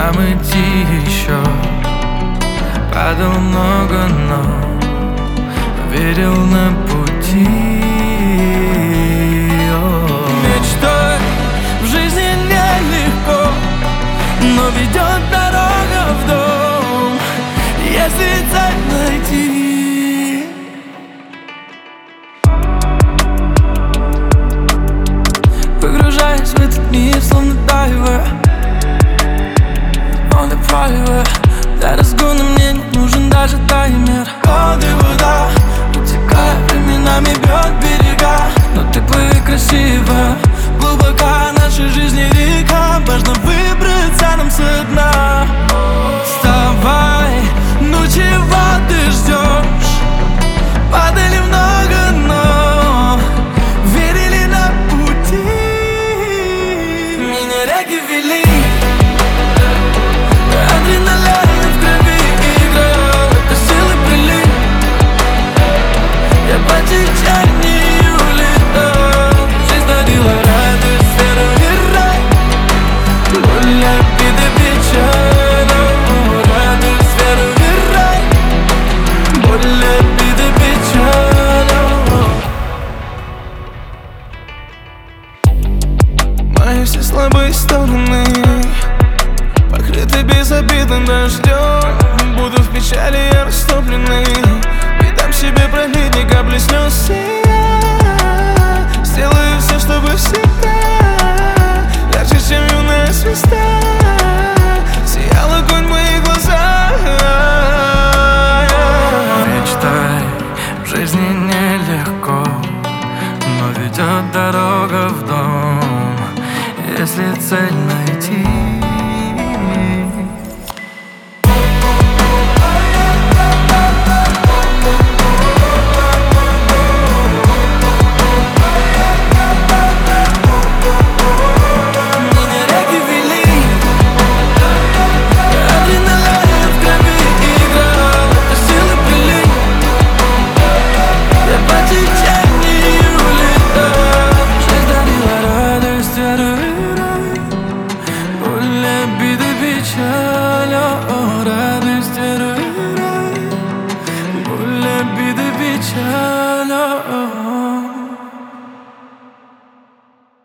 нам идти еще. Падал много, но верил на пути. Мечтой в жизни нелегко, но ведет дорога в дом, если цель найти. Погружаясь в этот мир, словно дайвер, on the private. Для разгона мне не нужен даже таймер. Воды, вода, утекая, временами бьет берега. Но ты плыви красиво, глубока наша жизнь и река. Важно выбраться нам со дна. Вставай, ну чего ты ждешь? Падали много, но верили на пути. Меня реки вели, адреналин в крови играл, это силы прилив. Я по течению летал, жизнь дарила радость, веру и рай. Боль, обиды, печаль, радость, веру и рай. Боль, обиды, печаль. Мои все слабые стороны покрыты безобидным дождем. Буду в печали я растопленный, не дам себе пролить ни капли слез. И я сделаю все, чтобы всегда ярче, чем юная звезда, сиял огонь в моих глазах. Мечтай, в жизни нелегко, но ведет дорога в дом, если цель найти.